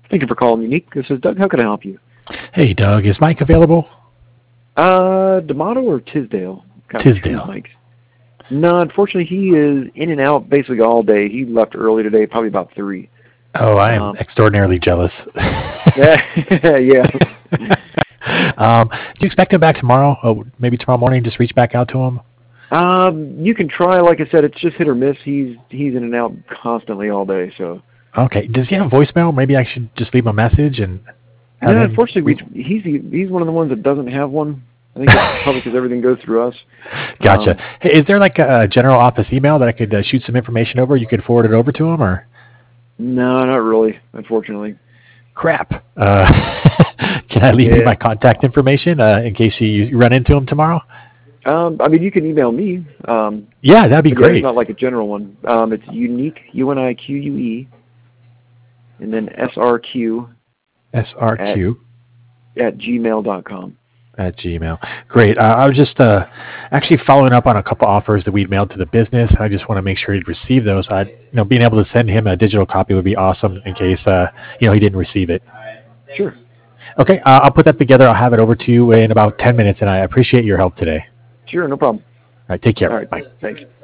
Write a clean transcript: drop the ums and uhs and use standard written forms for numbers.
Thank you for calling Unique. This is Doug. How can I help you? Hey, Doug, is Mike available? D'Amato or Tisdale? Got two Tisdale. Mikes. No, unfortunately, he is in and out basically all day. He left early today, probably about 3. Oh, I am extraordinarily jealous. Yeah. Do you expect him back tomorrow? Oh, maybe tomorrow morning, just reach back out to him? You can try. Like I said, it's just hit or miss. He's in and out constantly all day. So. Okay. Does he have a voicemail? Maybe I should just leave him a message and. No, unfortunately, he's one of the ones that doesn't have one. I think it's probably because everything goes through us. Gotcha. Hey, is there like a general office email that I could shoot some information over? You could forward it over to him, or? No, not really. Unfortunately. Crap. Can I leave you my contact information in case you run into him tomorrow? I mean, you can email me. Yeah, that'd be great. It's not like a general one. It's unique, UNIQUE, and then SRQ. SRQ. At gmail.com. At Gmail. Great. I was just actually following up on a couple offers that we'd mailed to the business. I just want to make sure he'd receive those. Being able to send him a digital copy would be awesome in case he didn't receive it. Sure. Okay, I'll put that together. I'll have it over to you in about 10 minutes, and I appreciate your help today. Sure, no problem. All right, take care. All right, bye. Thanks.